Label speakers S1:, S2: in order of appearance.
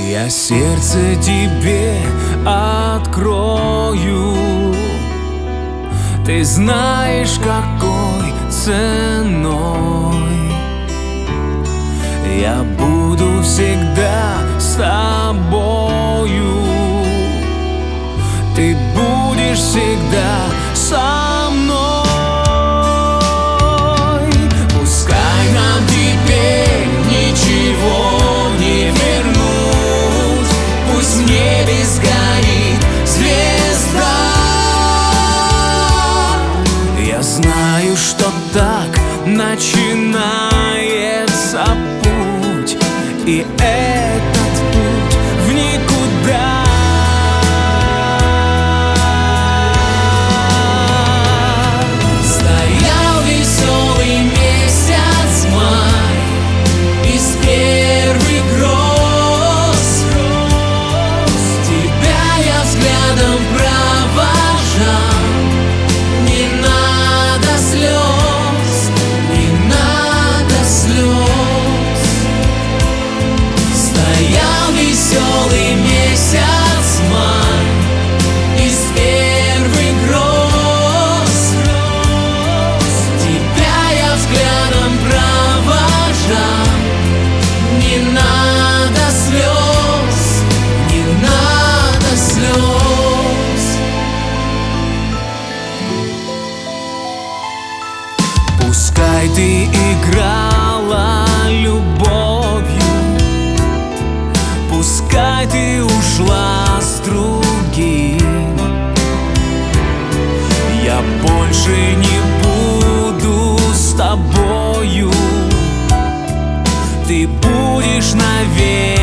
S1: Я сердце тебе открою. Ты знаешь, какой ценой я буду всегда с тобою. Ты будешь всегда со мной. Пускай нам теперь ничего не вернуть, пусть в небе сгорит звезда. Я знаю, что так начинается путь, и этот путь в никуда. Стоял веселый месяц май, из первых гроз. Тебя я взглядом провожал. Не надо слез, не надо слез. Стоял веселый месяц май, из первых гроз. Тебя я взглядом провожал. Не надо слез, не надо слез. Пускай ты играла любовью, пускай ты ушла с другим, я больше не буду с тобою. Ты будешь навек